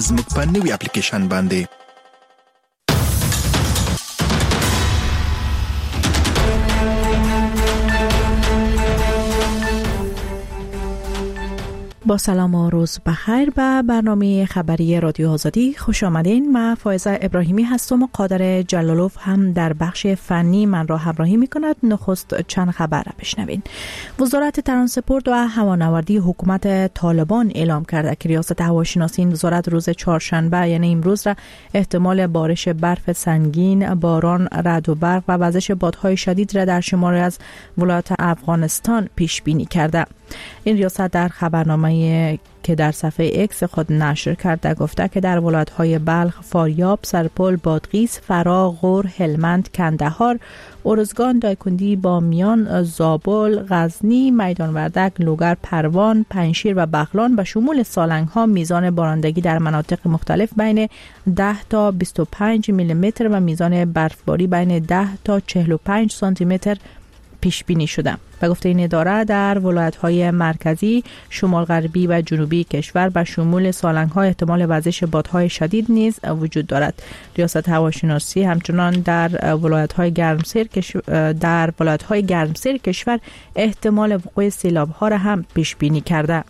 زموږ په نوي اپلیکیشن باندې. با سلام و روز بخیر به برنامه خبری رادیو آزادی خوش آمدین. من فائزه ابراهیمی هستم و قادر جلالوف هم در بخش فنی من را همراهی می کند. نخست چند خبر را بشنوین. وزارت ترانسپورت و هوانوردی حکومت طالبان اعلام کرده که ریاست هواشناسی این وزارت روز چهارشنبه یعنی امروز را احتمال بارش برف سنگین، باران، رعد و برق و وزش بادهای شدید را در شماری از ولایات افغانستان پیش بینی کرده. این ریاست در خبرنامه که در صفحه ایکس خود نشر کرده گفته که در ولایت‌های بلخ، فاریاب، سرپل، بادغیس، فرا، غور، هلمند، کندهار، ارزگان، دایکندی، بامیان، زابل، غزنی، میدان وردک، لوگر، پروان، پنجشیر و بغلان به شمول سالنگ‌ها میزان بارندگی در مناطق مختلف بین 10 تا 25 میلیمتر و میزان برفباری بین 10 تا 45 سانتی متر پیش بینی شده. به گفته این اداره در ولایت‌های مرکزی، شمال غربی و جنوبی کشور به شمول سالنگ‌ها احتمال وزش بادهای شدید نیز وجود دارد. ریاست هواشناسی همچنان در ولایت‌های گرمسیر کشور احتمال وقوع سیلاب‌ها را هم پیش بینی کرده.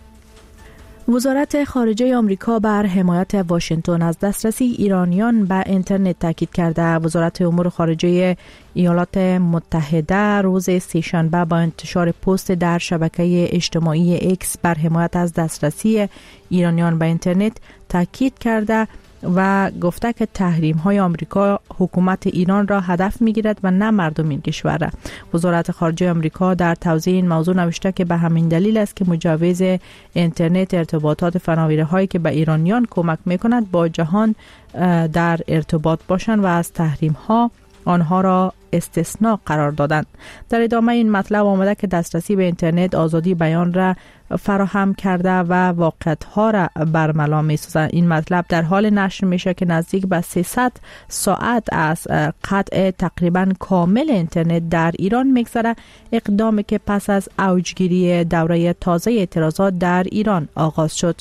وزارت خارجه آمریکا بر حمایت واشنگتن از دسترسی ایرانیان به اینترنت تاکید کرده. وزارت امور خارجه ایالات متحده روز سه‌شنبه با انتشار پست در شبکه اجتماعی ایکس بر حمایت از دسترسی ایرانیان به اینترنت تاکید کرده و گفته که تحریم‌های آمریکا حکومت ایران را هدف می‌گیرد و نه مردم این کشور را. وزارت خارجه آمریکا در توضیح این موضوع نوشته که به همین دلیل است که مجوز اینترنت ارتباطات فناوری‌هایی که به ایرانیان کمک می‌کند با جهان در ارتباط باشند و از تحریم‌ها آنها را استثناء قرار دادند. در ادامه این مطلب آمده که دسترسی به اینترنت آزادی بیان را فراهم کرده و واقعیت‌ها را برملا می‌سازد. این مطلب در حال نشر میشه که نزدیک به 300 ساعت از قطع تقریباً کامل اینترنت در ایران می‌گذره، اقدامی که پس از اوجگیری دوره تازه اعتراضات در ایران آغاز شد.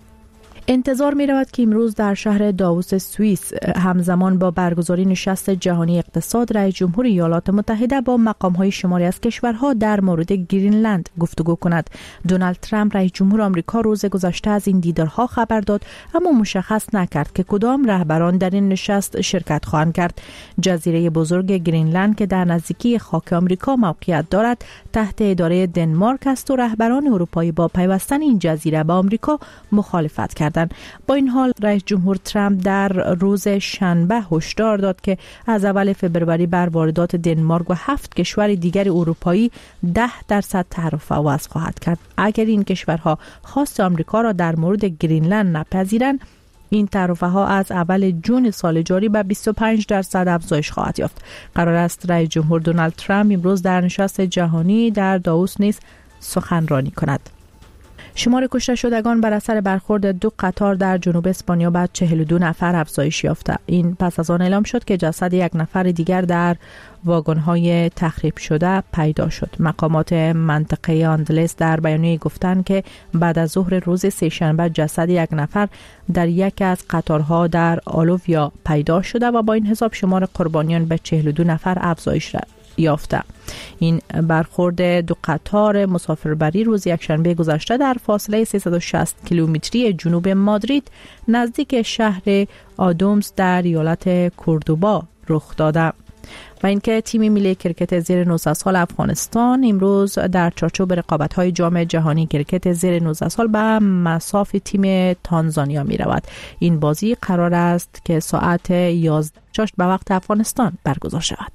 انتظار می رود که امروز در شهر داووس سوئیس همزمان با برگزاری نشست جهانی اقتصاد رئیس جمهور ایالات متحده با مقام‌های شماری از کشورها در مورد گرینلند گفتگو کند. دونالد ترامپ رئیس جمهور آمریکا روز گذشته از این دیدارها خبر داد، اما مشخص نکرد که کدام رهبران در این نشست شرکت خواهند کرد. جزیره بزرگ گرینلند که در نزدیکی خاک آمریکا موقعیت دارد تحت اداره دنمارک است و رهبران اروپایی با پیوستن این جزیره به آمریکا مخالفت کردند. با این حال رئیس جمهور ترامپ در روز شنبه هشدار داد که از اول فوریه بر واردات دنمارک و 7 کشور دیگر اروپایی 10% تعرفه وضع خواهد کرد. اگر این کشورها خواست آمریکا را در مورد گرینلند نپذیرند، این تعرفه ها از اول جون سال جاری به 25% افزایش خواهد یافت. قرار است رئیس جمهور دونالد ترامپ امروز در نشست جهانی در داووس نیز سخنرانی کند. شمار کشته شدگان بر اثر برخورد 2 قطار در جنوب اسپانیا به 42 نفر افزایش یافته. این پس از آن اعلام شد که جسد یک نفر دیگر در واگن‌های تخریب شده پیدا شد. مقامات منطقه آندلس در بیانیه گفتند که بعد از ظهر روز سه‌شنبه جسد یک نفر در یک از قطارها در آلوویا پیدا شده و با این حساب شمار قربانیان به 42 نفر افزایش یافته. این برخورد 2 قطار مسافربری روز یکشنبه گذشته در فاصله 360 کیلومتری جنوب مادرید نزدیک شهر آدومز در ایالت کوردوبا رخ داده. و اینکه تیم ملی کرکت زیر 19 سال افغانستان امروز در چارچوب رقابت‌های جام جهانی کرکت زیر 19 سال به مصاف تیم تانزانیا می رود. این بازی قرار است که ساعت 11 به وقت افغانستان برگزار شود.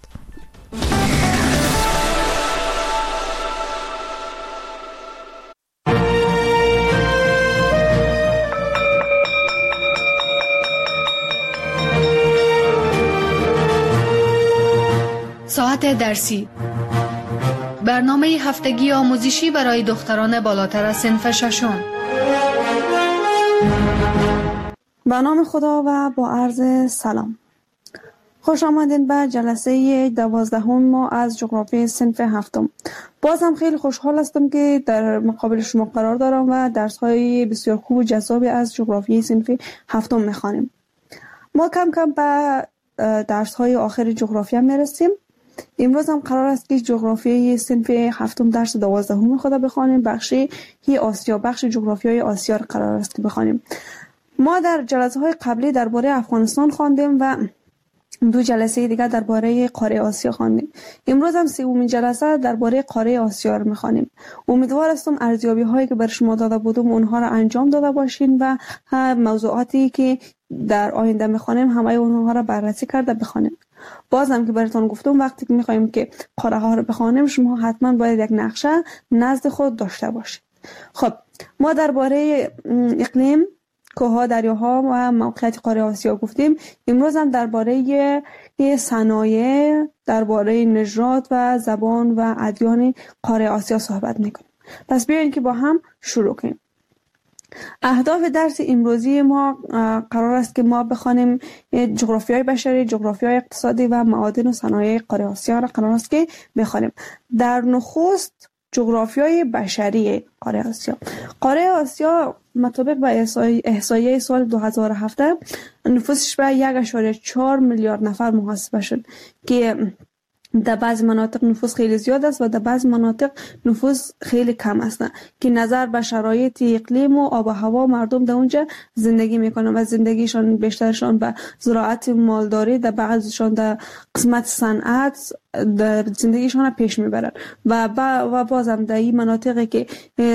ساعت درسی، برنامه هفتگی آموزشی برای دختران بالاتر از صنف ششم. به نام خدا و با عرض سلام. خوش آمدین به جلسه 12 ما از جغرافی صنف 7. باز هم خیلی خوشحال هستم که در مقابل شما قرار دارم و درس‌های بسیار خوب و جذابی از جغرافی صنف 7 می‌خوانیم. ما کم کم به درس‌های آخر جغرافیا می‌رسیم. امروز هم قرار است که جغرافی صنف 7 درس 12 خود بخوانیم. بخش آسیا، بخش جغرافیای آسیا را قرار است که بخوانیم. ما در جلسه‌های قبلی درباره افغانستان خواندیم و 2 جلسه دیگر درباره قاره آسیا خواندیم. امروز هم 3مین جلسه درباره قاره آسیا رو می‌خوانیم. امیدوار هستم ارزیابی‌هایی که بر شما داده بودم اونها را انجام داده باشین و موضوعاتی که در آینده می‌خوانیم همه اونها را بررسی کرده بخوانیم. بازم که براتون گفتم وقتی که می‌خوایم که قاره ها رو بخوانیم شما حتما باید یک نقشه نزد خود داشته باشید. خب ما درباره اقلیم، کوه‌ها، دریاها و موقعیت قاره آسیا گفتیم. امروز هم درباره صنایع، درباره نژاد و زبان و ادیان قاره آسیا صحبت می‌کنیم. پس بیاین که با هم شروع کنیم. اهداف درس امروزی ما قرار است که ما بخوانیم جغرافیای بشری، جغرافیای اقتصادی و معادن و صنایع قاره آسیا را قرار است که بخوانیم. در نخست جغرافیای بشری قاره آسیا. قاره آسیا مطابق به احصایه سال 2007 نفوسش به 1.4 میلیارد نفر محاسبه شد که در بعض مناطق نفوس خیلی زیاد است و در بعض مناطق نفوس خیلی کم است که نظر به شرایط اقلیم و آب و هوا مردم در اونجا زندگی میکنن و زندگیشان بیشترشان به زراعت مالداری، در بعضشان در قسمت صنعت در زندگیشان پیش میبرن و بازم در این مناطقی که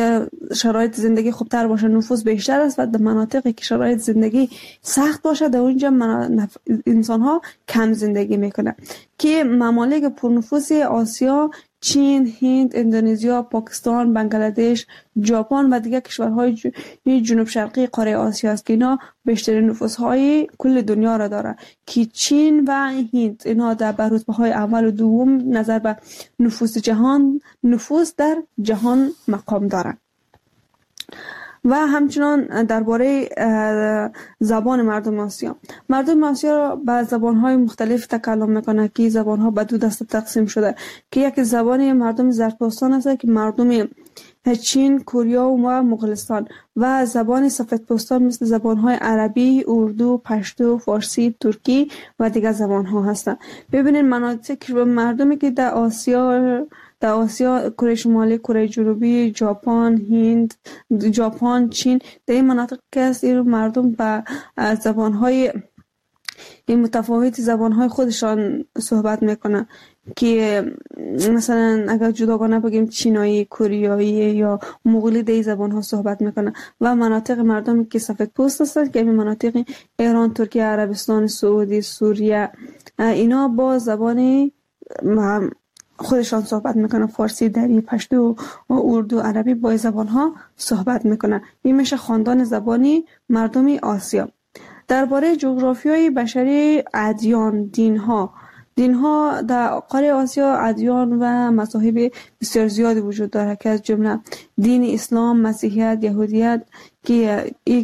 شرایط زندگی خوبتر باشه نفوس بیشتر است و در مناطقی که شرایط زندگی سخت باشه در اونجا انسان ها کم زندگی میکنن که ممالک پرنفوس آسیا چین، هند، اندونزیا، پاکستان، بنگلادش، ژاپن و دیگر کشورهای جنوب شرقی قاره آسیا است که اینا بیشترین نفوس‌های کل دنیا را داره که چین و هند اینا در رتبه‌های اول و دوم نظر به نفوس در جهان مقام دارند. و همچنان درباره زبان مردم آسیا. مردم آسیا به زبان‌های مختلف تکلم میکنند که زبان‌ها به 2 دسته تقسیم شده که یکی زبان مردم زرتشتان است که مردم چین، کره و مغولستان و زبان سفیدپوستان مثل زبان‌های عربی، اردو، پشتو، فارسی، ترکی و دیگر زبان‌ها هستند. ببینید مناطق مردمی که در آسیا کره شمالی، کره جنوبی، ژاپن، هند، چین در این مناطق که است مردم به زبان‌های متفاوت زبان‌های خودشان صحبت میکنن که مثلا اگر جداگانه بگیم چینایی، کره یا مغولی در زبان‌ها صحبت میکنن و مناطق مردمی که سفیدپوست هستند که این مناطق ایران، ترکیه، عربستان سعودی، سوریه اینا با زبان خودشان صحبت میکنن. فارسی، دری، پشتو و اردو، عربی با زبان‌ها صحبت میکنن. این میشه خاندان زبانی مردم آسیا. درباره جغرافیای بشری، ادیان، دین‌ها در قاره آسیا ادیان و مذاهب بسیار زیادی وجود داره که از جمله دین اسلام، مسیحیت، یهودیت که این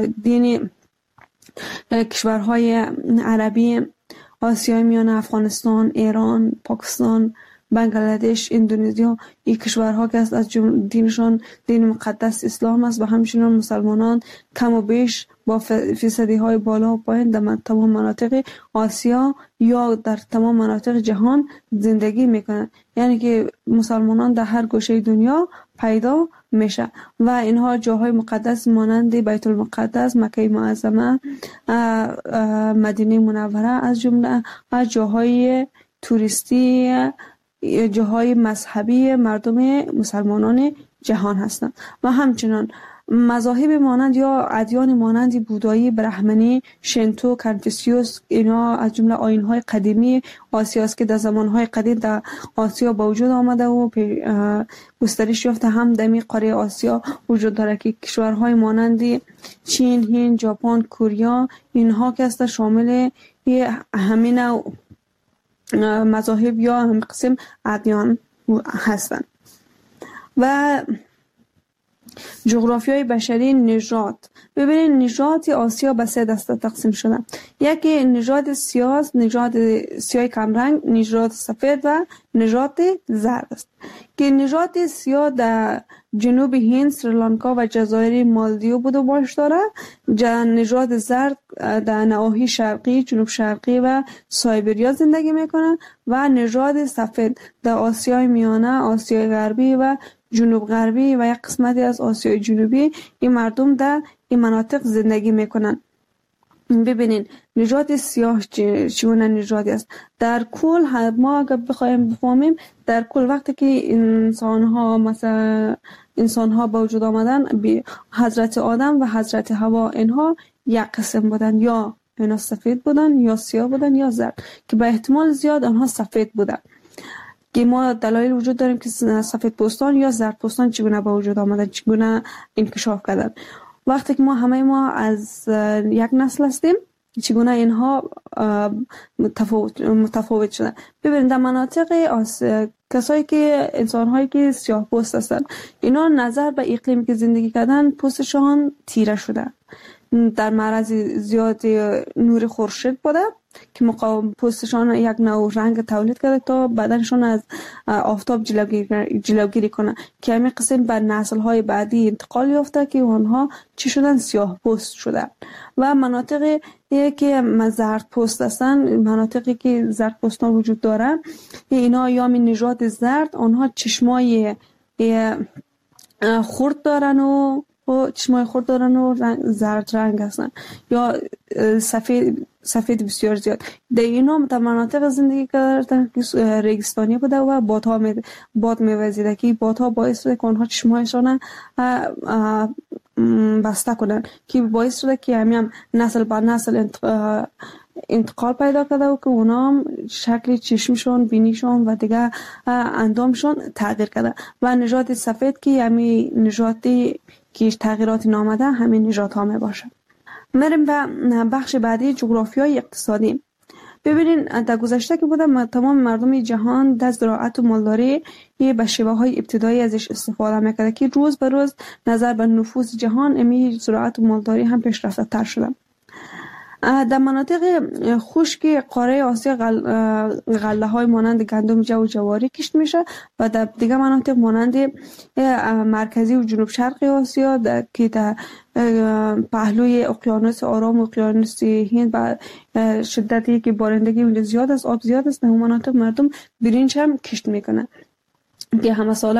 کشورهای عربی آسیای میانه، افغانستان، ایران، پاکستان، بنگلادش، اندونزیا این کشورها که از دینشان دین مقدس اسلام است و همچنین مسلمانان کم و بیش با فیصدی های بالا و پایین در تمام مناطق آسیا یا در تمام مناطق جهان زندگی میکنند. یعنی که مسلمانان در هر گوشه دنیا پیدا میشه و اینها جاهای مقدس مانند بیت المقدس، مکه معظمه، مدینه منوره از جمله جاهای توریستی، جاهای مذهبی مردم مسلمانان جهان هستند و همچنان مذاهب مانند یا ادیان مانند بودایی، برهمنی، شینتو، کنفوسیوس اینا از جمله آیین‌های قدیمی آسیا است که در زمان‌های قدیم در آسیا با وجود آمده و گسترش یافته. هم در قاره آسیا وجود داره که کشورهای مانند چین، هند، ژاپن، کره اینها که است شامل همین مذاهب یا هم قسم ادیان هستند. و جغرافیای بشری نژاد. ببینید نژاد آسیا به 3 دسته تقسیم شده. یکی نژاد سیاه، نژاد سیاه کمرنگ، نژاد سفید و نژاد زرد است. که نژاد سیاه در جنوب هند، سریلانکا و جزایر مالدیو بود و باش داره. نژاد زرد در نواحی شرقی، جنوب شرقی و سایبریا زندگی میکنه و نژاد سفید در آسیای میانه، آسیای غربی و جنوب غربی و یک قسمتی از آسیای جنوبی این مردم در این مناطق زندگی میکنن. ببینین نژاد سیاه چگونه نژادی است. در کل ما اگر بخوایم بفهمیم، در کل وقتی که انسان ها به وجود آمدن، حضرت آدم و حضرت حوا اینها یک قسم بودن، یا اینا سفید بودن یا سیاه بودن یا زرد، که به احتمال زیاد آنها سفید بودن. که ما دلایل وجود داریم که سفید پوستان یا زرد پوستان چگونه به وجود آمدن، چگونه انکشاف کردن. وقتی که همه ما از یک نسل هستیم، چگونه اینها متفاوت شدن. ببینید در مناطق کسایی که انسان‌هایی که سیاه پوست هستن، اینا نظر به اقلیمی که زندگی کردن پوستشان تیره شده، در معرض زیاد نور خورشید بوده که پوستشان یک نوع رنگ تولید کرده تا بدنشان از آفتاب جلوگیری کنه، که همین قسم به نسل‌های بعدی انتقال یافته که اونها چی شدن؟ سیاه پوست شدن. و مناطقی که زرد پوست هستن، مناطقی که زرد پوستان وجود داره، اینا یا می نژاد زرد، آنها چشمای خرد دارن و زرد رنگ هستن، یا سفید بسیار زیاد. در اینا در مناطق زندگی کردن که ریگستانی بوده و باد میوزیده، که بادها باعث شده که آنها چشمایشان بسته کنن، که باعث شده که هم نسل به نسل انتقال پیدا کرده و که اونا شکل چشمشون، بینیشون و دیگه اندامشون تغییر کرده. و نژاد سفید که همین نژادی که تغییرات نامده، همین نژاد ها می باشه. میریم به بخش بعدی، جغرافیای اقتصادی. ببینین در گذشته که بوده، تمام مردم جهان در زراعت و مالداری به شیوه های ابتدایی ازش استفاده میکرده، که روز به روز نظر به نفوذ جهان امی زراعت و مالداری هم پیشرفته تر شده. در مناطق خشک قاره آسیا غله های مانند گندم، جو و جواری کشت میشه، و در دیگه مناطق مانند مرکزی و جنوب شرق آسیا که در پهلوی اقیانوس آرام و اقیانوس هند و شدتی که بارندگی اونجا زیاد است، آب زیاد است، در اون مناطق مردم برنج هم کشت میکنه، که همه ساله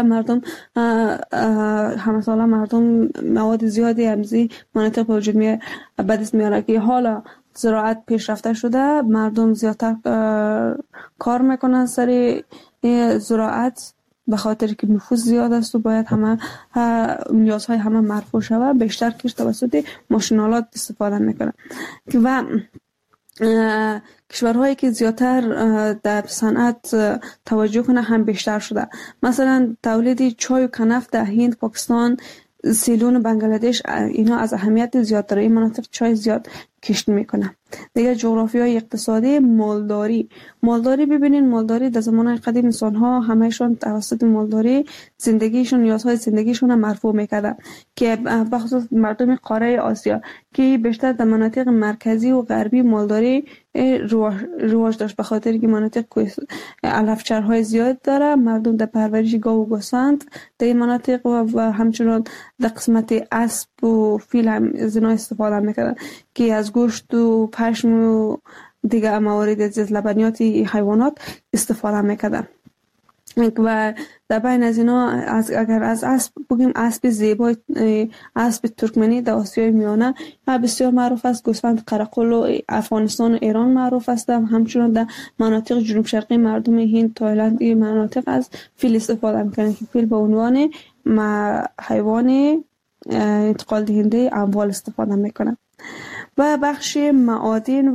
مردم مواد زیادی همزی مناطق به وجود میاره، که حالا زراعت پیشرفته شده، مردم زیادتر کار میکنن سر زراعت، به خاطر که نفوذ زیاد است و باید همه نیازهای همه مرفوع شود، بیشتر کشت توسط ماشینالات استفاده میکنن. و کشورهایی که زیادتر در صنعت توجه کنه هم بیشتر شده. مثلا تولید چای و کنف در هند، پاکستان، سیلون و بنگلادش، اینا از اهمیت زیاد داره. این مناطق چای زیاد کشت میکنه. دیگه جغرافیای اقتصادی، مالداری. ببینین مالداری در زمان قدیم انسان ها همهشون توسط مالداری زندگیشون، نیازهای زندگیشون رو مرفوع میکردن، که بخصوص مردم قاره آسیا که بیشتر در مناطق مرکزی و غربی مالداری رواج داشت، به خاطر که مناطق علفچرهای زیاد داره. مردم در پرورش گاو و گوسفند در این مناطق و همچنان در قسمت اسب و فیل هم از اینا استفاده میکردن، که از گوشت و پشم و دیگه موارد از لبنیات حیوانات استفاده میکردن. و در بین از اینا اگر از اسب بگیم، اسب زیبای، اسب ترکمنی در آسیای میانه بسیار معروف است. گوسفند قرقل و افغانستان و ایران معروف است. همچنان در مناطق جنوب شرقی مردم هند، تایلند این مناطق از فیل استفاده میکنن، که فیل به عنوان حیوان انتقال دهنده اموال استفاده میکنن. و بخش معادن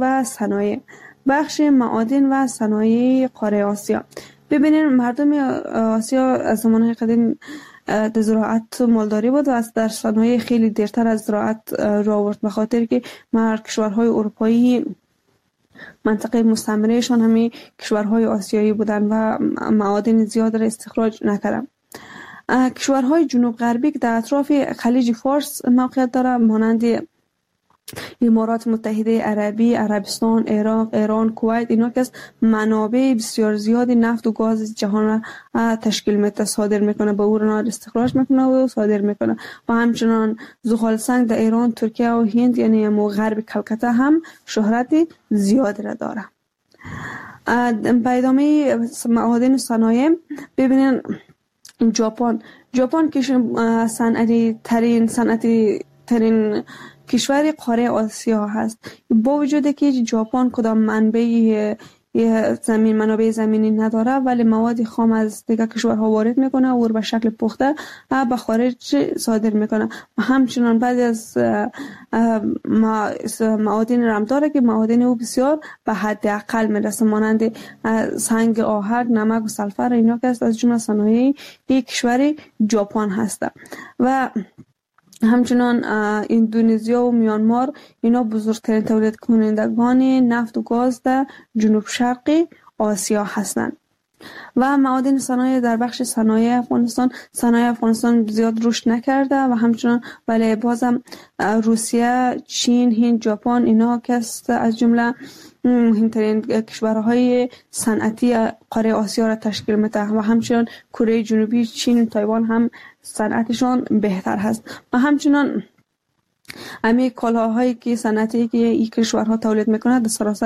و صنایع قاره آسیا. ببینید مردم آسیا از زمانهای قدیم در زراعت مالداری بود و از در صنایع خیلی دیرتر از زراعت را آورد، به خاطر که کشورهای اروپایی منطقه مستعمرهشان همین کشورهای آسیایی بودن و معادن زیاد را استخراج نکردن. کشورهای جنوب غربی که در اطراف خلیج فارس موقعیت داره مانند امارات متحده عربی، عربستان، عراق، ایران، کویت، اینا که از منابع بسیار زیادی نفت و گاز جهان را تشکیل میده، صادر میکنه، به اون استخراج میکنه و صادر میکنه. و همچنان زغال سنگ در ایران، ترکیه و هند یعنی غرب کلکته هم شهرت زیاد را داره. به ادامه معادن صنایع ببینین ژاپن که صنعتی ترین کشور قاره آسیا هست. با وجود که ژاپن کدام منابع زمینی نداره ولی مواد خام از دیگر کشورها وارد میکنه و به شکل پخته به خارج صادر میکنه. و همچنان بعضی از معادن رم داره که معادن او بسیار به حد اقل میرسه مانند سنگ آهک، نمک و سلفر، اینا که از جمله صنایع کشور ژاپن هست. و همچنان اندونزیا و میانمار اینا بزرگترین تولید کنندگان نفت و گاز در جنوب شرق آسیا هستند. و معادن صنایع در بخش صنایع افغانستان زیاد رشد نکرده و همچنان ولی بازم روسیه، چین، هند، ژاپن اینا که از جمله مهمترین کشورهای صنعتی قاره آسیا را تشکیل میده. و همچنان کره جنوبی، چین، تایوان هم صنعتشان بهتر هست. و همچنان امی کالاهایی که صنعتی که این کشورها تولید میکنه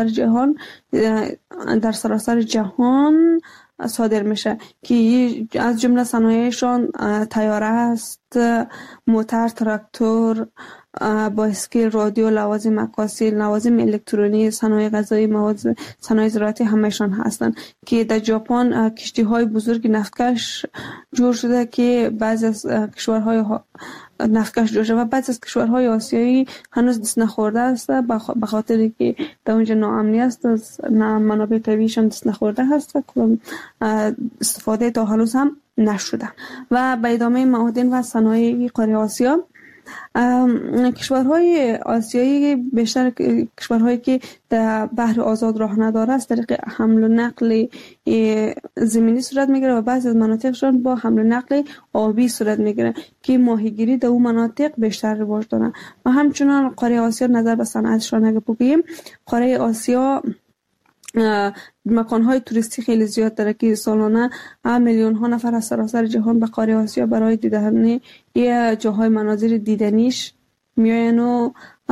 در سراسر جهان صادر میشه که از جمله صنایعشان طیاره است، موتر، تراکتور، بایسکل، رادیو، لوازم عکاسی، لوازم الکترونی، صنایع غذایی، صنایع زراعتی همهشان هستند که در ژاپن کشتی های بزرگ نفتکش جور شده که بعضی از کشورهای نفتکش جور شده و بعضی از کشورهای آسیایی هنوز دست نخورده است به خاطر که در اونجا ناامنی است، از منابع طبیعیشان دست نخورده هست و استفاده تا هنوز هم نشده. و به ادامه معادن و صنایع قاره آسیا کشورهای آسیایی بیشتر کشورهایی که در بحر آزاد راه نداره از طریق حمل و نقل زمینی صورت میگیره و بعضی از مناطقشان با حمل و نقل آبی صورت میگیره که ماهیگیری در اون مناطق بیشتر رواج داره. و همچنان قاره آسیا نظر به صنعتشان اگه بگیم قاره آسیا مکان‌های توریستی خیلی زیاد داره که سالانه میلیون ها نفر از سراسر جهان به قاره آسیا برای دیدن یه جاهای مناظر دیدنیش میاین و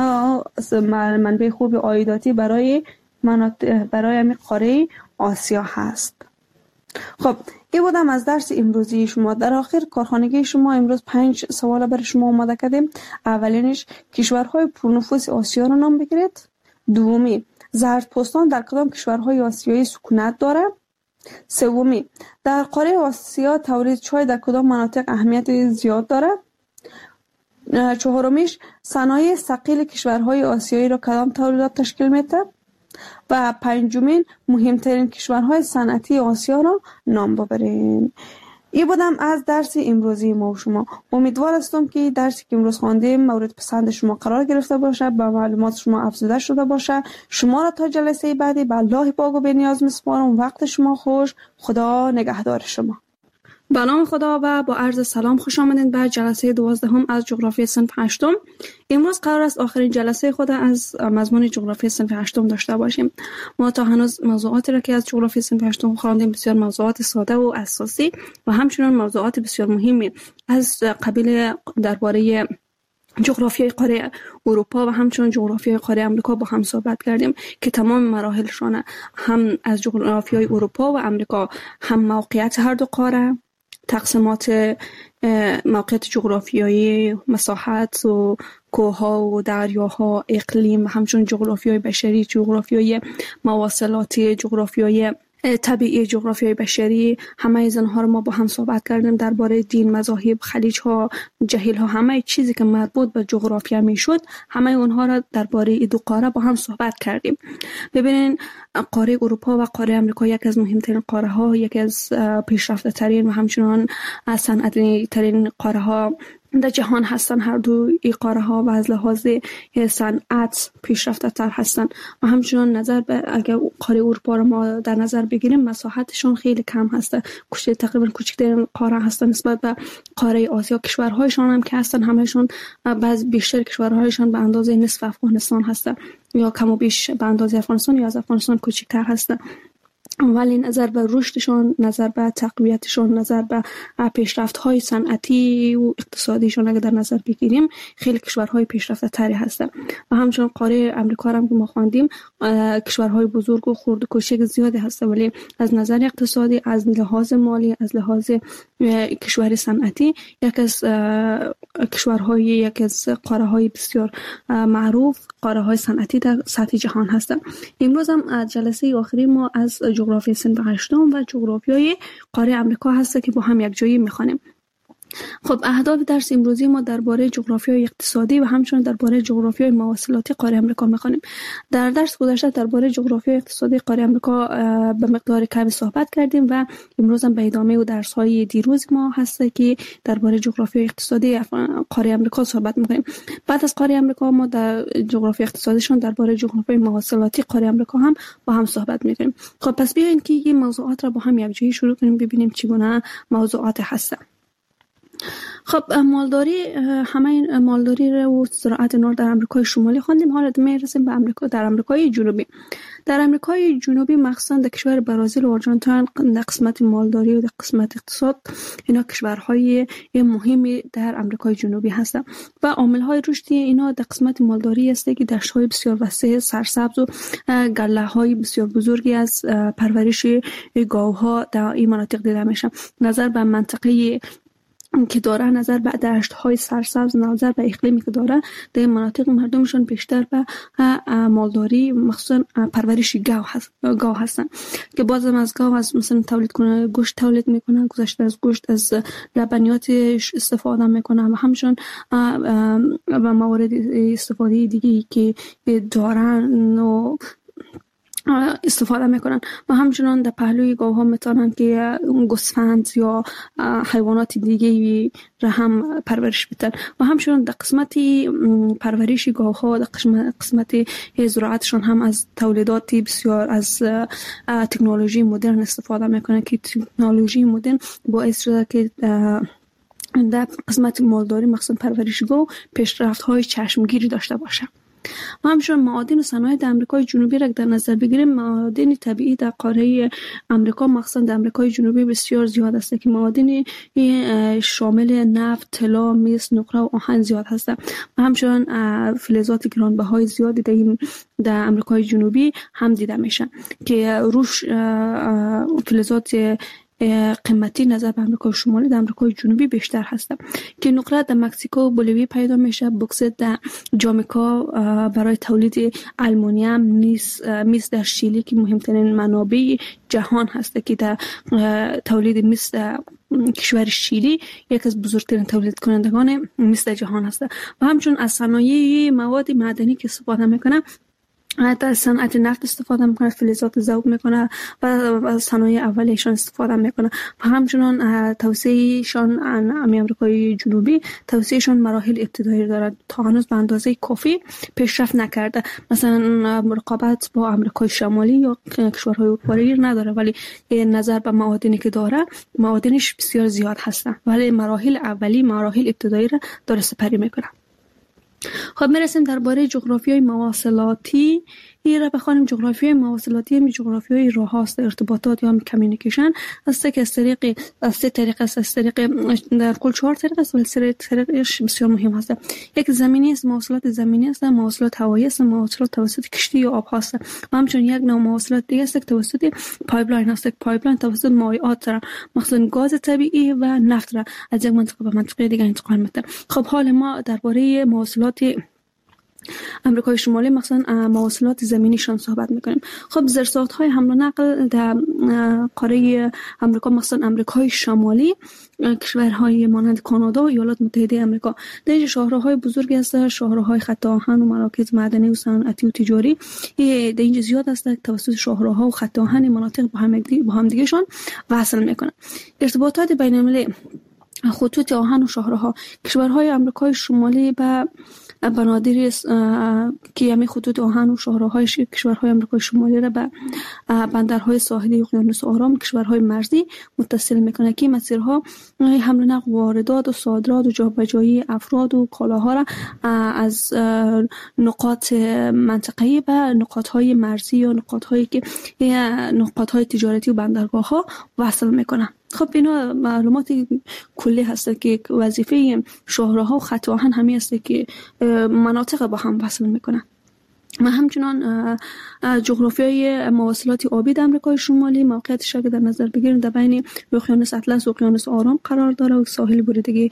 منبع خوب عایداتی برای همین قاره آسیا هست. خب این بودم از درس امروزی شما. در آخر کارخانگی شما امروز 5 سوال برای شما آماده کردیم. اولینش کشورهای پرنفوذ آسیا رو نام بگیرید. دومی زردپوستان در کدام کشورهای آسیایی سکونت داره؟ سومی در قاره آسیا تولید چای در کدام مناطق اهمیت زیاد داره؟ چهارمیش صنایع ثقیل کشورهای آسیایی را کدام تولیدات تشکیل میده؟ و پنجمین مهمترین کشورهای صنعتی آسیا را نام ببرین. این بودم از درس امروزی ما و شما. امیدوار هستم که درسی که امروز خواندیم مورد پسند شما قرار گرفته باشه، با معلومات شما افزوده شده باشه. شما را تا جلسه بعدی به الله پاک و بی‌نیاز میسپارم. وقت شما خوش. خدا نگهدار شما. به نام خدا و با عرض سلام خوش آمدید به جلسه 12 از جغرافی صنف 8. امروز قرار است آخرین جلسه خود از مضمون جغرافی صنف 8 داشته باشیم. ما تا هنوز موضوعاتی را که از جغرافی صنف 8 خواندیم بسیار موضوعات ساده و اساسی و همچنین موضوعات بسیار مهمی از قبیل درباره جغرافیای قاره اروپا و همچنین جغرافیای قاره امریکا با هم صحبت کردیم که تمام مراحلشان هم از جغرافیای اروپا و امریکا هم موقعیت هر دو قاره، تقسیمات موقعیت جغرافیایی، مساحت و کوه‌ها و دریاها، اقلیم و همچنین جغرافیای بشری، جغرافیای مواصلاتی، جغرافیای طبیعی، جغرافیای بشری، همه از اینها رو ما با هم صحبت کردیم. درباره دین، مذاهب، خلیج‌ها، جهیل‌ها، همه چیزی که مربوط به جغرافیا میشد همه اونها را درباره این دو قاره با هم صحبت کردیم. ببینین قاره اروپا و قاره امریکا یکی از مهمترین قاره ها، یکی از پیشرفته ترین و همچنان از صنعتی ترین قاره ها در جهان هستن. هر دو این قاره ها و از لحاظ صنعت پیشرفته تر هستن و همچنان نظر به اگر قاره اروپا رو ما در نظر بگیریم مساحتشون خیلی کم هسته، تقریبا کوچکترین قاره هستن نسبت به قاره آسیا. کشورهایشان هم که هستن همهشون بعض بیشتر کشورهایشان به اندازه نصف افغانستان هستن یا کم و بیش به اندازه افغانستان یا از افغانستان کوچکتر هستن، ولی نظر به رشدشون، نظر به تقویتشون، نظر به پیشرفت‌های صنعتی و اقتصادیشون اگر در نظر بگیریم خیلی کشورهای پیشرفته تری هستن. و همچنین قاره امریکا هم که ما خواندیم کشورهای بزرگ و خرد و کوچک زیادی هستن، ولی از نظر اقتصادی، از لحاظ مالی، از لحاظ کشور صنعتی یک از قاره‌های بسیار معروف، قاره‌های صنعتی در سطح جهان هستن. امروز هم جلسه آخری ما از جغرافی صنف 8 و جغرافیای قاره امریکا هست که با هم یک جایی می‌خوانیم. خب اهداف درس امروزی ما درباره جغرافیای اقتصادی و همچنین درباره جغرافیای مواصلاتی قاره امریکا می‌خوانیم. در درس گذشته درباره جغرافیای اقتصادی قاره امریکا به مقدار کمی صحبت کردیم و امروز هم به ادامه و درس‌های دیروز ما هست که درباره جغرافیای اقتصادی قاره امریکا صحبت می‌کنیم. بعد از قاره امریکا ما در جغرافیای اقتصادیشون درباره جغرافیای مواصلاتی قاره امریکا هم با هم صحبت می‌کنیم. خب پس بیاین که این موضوعات را با هم یک جایی شروع کنیم ببینیم چگونه موضوعات هستن. خب مالداری، همه این مالداری و زراعت نور در امریکای شمالی خواندیم. حالا میرسیم به امریکا. در امریکای جنوبی، در امریکای جنوبی مخصوصا در کشور برزیل و آرژانتین در قسمت مالداری و در قسمت اقتصاد اینا کشورهای مهمی در امریکای جنوبی هستند و عامل‌های رشد اینا در قسمت مالداری است که دشت‌های بسیار وسیع سرسبز و گله‌های بسیار بزرگی از پرورش گاوها در این مناطق دیده میشه. نظر به منطقه که داره، نظر به دشت‌های سرسبز، نظر به اقلیمی که داره، در این مناطق مردمشون بیشتر به مالداری مخصوصا پرورش گاو هستن که بازم از گاو از مثلا تولید کنه گوشت تولید میکنن، گذشته از گوشت از لبنیاتش استفاده میکنن و همچنین و موارد استفاده دیگه که دارن و استفاده میکنن و همچنان در پهلوی گاوها میتونن که گوسفند یا حیوانات دیگه را هم پرورش بدن و همچنان در قسمت پرورش گاوها در قسمت زراعتشون هم از تولیدات بسیار از تکنولوژی مدرن استفاده میکنن که تکنولوژی مدرن باعث شده که در قسمت مالداری مخصوصا پرورش گاو پیشرفت‌های چشمگیری داشته باشه. و همچنین معادن و صنایع در امریکای جنوبی را در نظر بگیریم، معادن طبیعی در قاره امریکا مخصوصا در امریکای جنوبی بسیار زیاد است که معادن شامل نفت، طلا، مس، نقره و آهن زیاد هستند و همچنین فلزات گرانبهای زیادی در امریکای جنوبی هم دیده میشن که روش فلزات قیمتی نظر به امریکای شمالی در امریکای جنوبی بیشتر هستند که نقره در مکزیکو و بولیوی پیدا میشه، بوکسیت در جامائیکا برای تولید آلومینیوم، مس در شیلی که مهمترین منابع جهان هست که در تولید مس در کشور شیلی یک از بزرگترین تولید کنندگان مس در جهان هست و همچنین از صنایع مواد معدنی که استفاده میکنه در صنعت نفت استفاده میکنه، فلزات ذوب میکنه و صنایع اولیه‌شان استفاده میکنه و همچنان توسعه‌شان امریکای جنوبی توسعه‌شان مراحل ابتدایی دارد تا هنوز به اندازه کافی پیشرفت نکرده. مثلا رقابت با امریکای شمالی یا کشورهای اروپایی نداره، ولی نظر به معادنی که داره معادنش بسیار زیاد هستن، ولی مراحل اولی مراحل ابتدایی را داره سپری میکنه. خب میرسیم درباره جغرافیای مواصلاتی را بخوانیم. جغرافیای مواصلاتی هم جغرافیای راه‌هاست، ارتباطات یا کمیونیکیشن است که از سه طریق است، از طریق در کل 4 طریق است ولی سه طریقش بسیار مهم است. یک زمینی است، مواصلات زمینی است، مواصلات هوایی است، مواصلات توسط کشتی یا آب هست و همچنین یک نوع مواصلات دیگه است که توسط پایپلاین است. پایپلاین توسط مایعات مثلا گاز طبیعی و نفت را از یک منطقه به منطقه دیگه انتقال میده. خب حال ما درباره مواصلات امریکای شمالی مثلا مواصلات زمینیشان صحبت میکنیم. خب زیرساخت‌های حمل و نقل در قاره امریکا مثلا امریکای شمالی کشورهای مانند کانادا و ایالات متحده آمریکا در اینجا شاهراهای بزرگی هستند، شاهراهای خط آهن و مراکز معدنی و صنعتی و تجاری در اینجا زیاد هستند. توسط شاهراها و خط آهن مناطق با هم دیگه‌شان وصل میکنن. ارتباطات بین‌المللی خطوط آهن و شاهراها. کشورهای آمریکای شمالی به بنادری که همین خطوط آهن و شاهراهای کشورهای آمریکای شمالی را به بندرهای ساحلی اقیانوس آرام، کشورهای مرزی متصل میکنه که مسیرها حمل و نقل، واردات و صادرات و جابجایی افراد و کالاها را از نقاط منطقه‌ای به نقاطهای مرزی یا نقاطهای تجارتی و بندرگاه‌ها وصل میکنه. خب اینا معلومات کلی هست که وظیفه شاهراها و خط آهن همین است که مناطق با هم وصل میکنه. و همچنان جغرافیای مواصلات آبی در آمریکای شمالی موقعیتش اگه در نظر بگیریم در بین اقیانوس اطلس و اقیانوس آرام قرار داره و ساحل بریدگی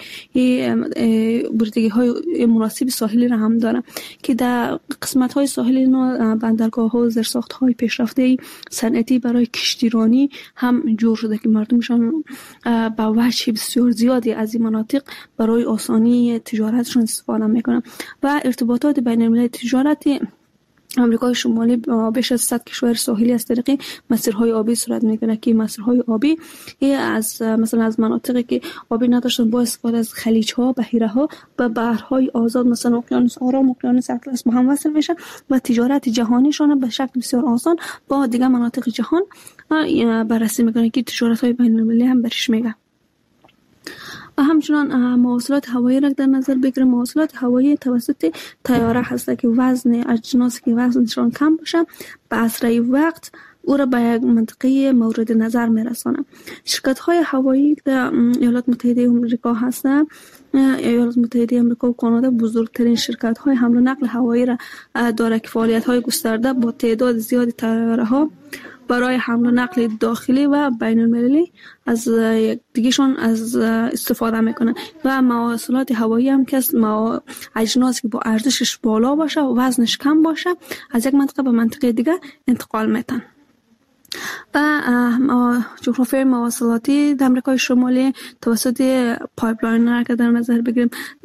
های مناسب ساحلی را هم داره که در قسمت های ساحلی بندرگاه ها و زیرساخت های پیشرفته صنعتی برای کشتیرانی هم جور شده که مردمشان با وجه بسیار زیادی از این مناطق برای آسانی تجارتشون استفاده میکنن و ارتباطات بین المللی تجارتی آمریکای شمالی بیش از 100 کشور ساحلی از طریق مسیرهای آبی صورت میکنه که مسیرهای آبی مثلا از مناطقی که آبی نداشتن با استفاده از خلیج‌ها، بحیره‌ها و بحرهای آزاد مثلا اقیانوس آرام، اقیانوس اطلس با هم وصل میشن و تجارت جهانیشون به شکل بسیار آسان با دیگر مناطق جهان بررسی میکنه که تجارت‌های بین‌المللی هم برش میگه. و همچنان مواصلات هوایی را در نظر بگیریم. مواصلات هوایی توسط طیاره هست که وزن اجناس که وزنشان کم باشه به اسرع وقت او را به یک منطقه مورد نظر میرسانه. شرکت های هوایی در ایالات متحده آمریکا هستند. ایالات متحده آمریکا و کانادا بزرگترین شرکت های حمل و نقل هوایی را داره که فعالیت های گسترده با تعداد زیادی طیاره ها برای حمل و نقل داخلی و بین المللی از دیگهشون از استفاده میکنن و مواصلات هوایی هم که اجناس که با ارزشش بالا باشه و وزنش کم باشه از یک منطقه به منطقه دیگه انتقال میتن. و جغرافیای مواصلاتی در آمریکای شمالی توسط پایپلاین اگر در نظر بگیریم،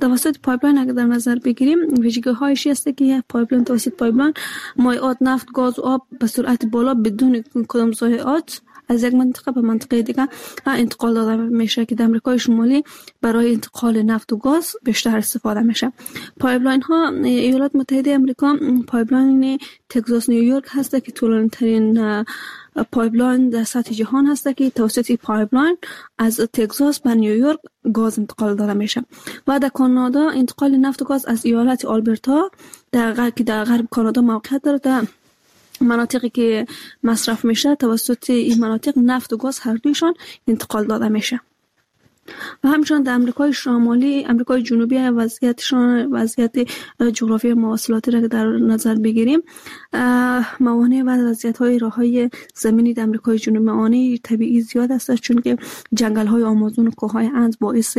ویژگی‌هایش است که پایپلاین توسط پایپلاین مایعات نفت، گاز و آب به سرعت بالا بدون کدام ضایعات از یک منطقه به منطقه دیگه انتقال داده میشه که در آمریکای شمالی برای انتقال نفت و گاز بیشتر استفاده میشه. پایپلاین ها ایالات متحده آمریکا پایپلاین تگزاس نیویورک هست که طولانی‌ترین پایپلاین در سطح جهان هست که توسط پایپلاین از تگزاس به نیویورک گاز انتقال داده میشه. و در کانادا انتقال نفت و گاز از ایالت آلبرتا که در غرب کانادا موقعیت داره در مناطقی که مصرف میشه توسط این مناطق نفت و گاز هر دویشان انتقال داده میشه. و همچنان در امریکای شمالی، امریکای جنوبی وضعیت جغرافی مواصلاتی را در نظر بگیریم، موانع و وضعیت‌های راه‌های زمینی در امریکای جنوبی موانع طبیعی زیاد است چون که جنگل‌های آمازون و کوههای اند باعث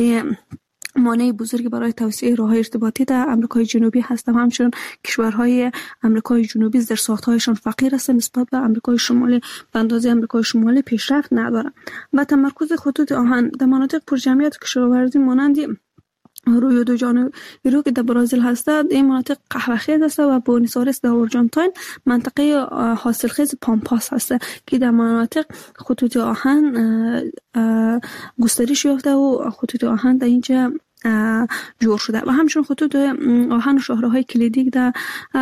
مانع بزرگی برای توسعه راه‌های ارتباطی در آمریکای جنوبی هستند. همچنین کشورهای آمریکای جنوبی زیرساخت‌هایشان فقیر است نسبت به آمریکای شمالی، به اندازه آمریکای شمالی پیشرفت ندارند. و تمرکز خطوط آهن در مناطق پرجمعیت کشاورزی مانند رویو دو جانوری که در برزیل هستند، این مناطق قهوه‌خیز است و بونیس آیرس در آرژانتین منطقه حاصلخیز پامپاس هست که در مناطق خطوط آهن گسترش یافته و خطوط آهن در اینجا جور شده. و همچنین خطوط آهن و شاهراهای کلیدی در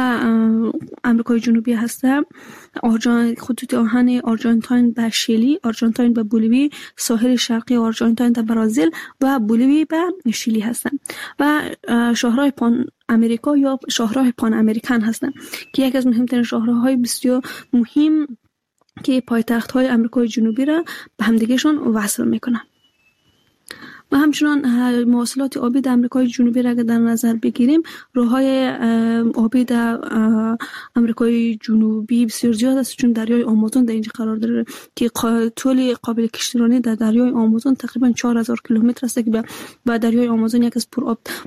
آمریکای جنوبی هستند. خطوط آهن آرژانتین به شیلی، آرژانتین به بولیوی، ساحل شرقی آرژانتین در برزیل و بولیوی به شیلی هستند. و شاهراه پان امریکا یا شاهراه پان امریکن هستند که یکی از مهمترین شاهراهای بسیار مهم که پایتخت‌های آمریکای جنوبی را به همدیگه‌شان وصل می‌کنند. و همچنان مواصلات آبی در آمریکای جنوبی را در نظر بگیریم، راه‌های آبی در آمریکای جنوبی بسیار زیاد است چون دریای آمازون در اینجا قرار داره که طول قابل کشتیرانی در دریای آمازون تقریبا 4000 کیلومتر است که با دریای آمازون یک از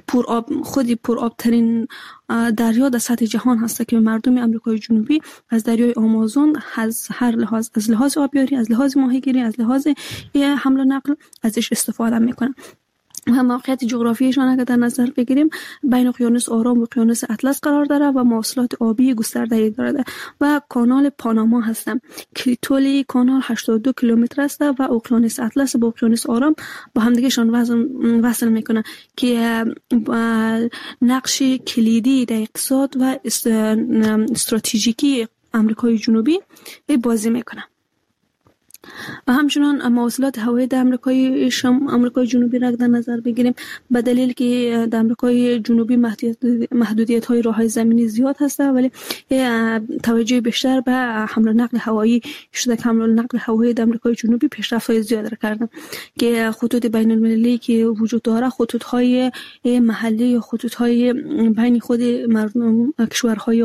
پرآب ترین دریا در سطح جهان هست که مردم آمریکای جنوبی از دریای آمازون از هر لحاظ، از لحاظ آبیاری، از لحاظ ماهیگیری، از لحاظ حمل و نقل ازش استفاده میکنن. و موقعیت جغرافیایشان اگر در نظر بگیریم بین اقیانوس آرام و اقیانوس اطلس قرار داره و مواصلات آبی گسترده‌ای دارد و کانال پاناما هستند که طول کانال 82 کیلومتر است و اقیانوس اطلس با اقیانوس آرام با همدیگهشان وصل میکنه که نقش کلیدی در اقتصاد و استراتژیکی آمریکای جنوبی بازی میکنه. و همچنان مواصلات هوایی در آمریکای جنوبی را در نظر بگیریم، به دلیل که در آمریکای جنوبی محدودیت های راههای زمینی زیاد هست ولی توجه بیشتر به حمل و نقل هوایی شده که حمل و نقل هوایی در آمریکای جنوبی پیشرفت های زیاد را کردن که خطوط بین المللی که وجود داره خطوط های محلی یا خطوط های بین خود مردم کشورهای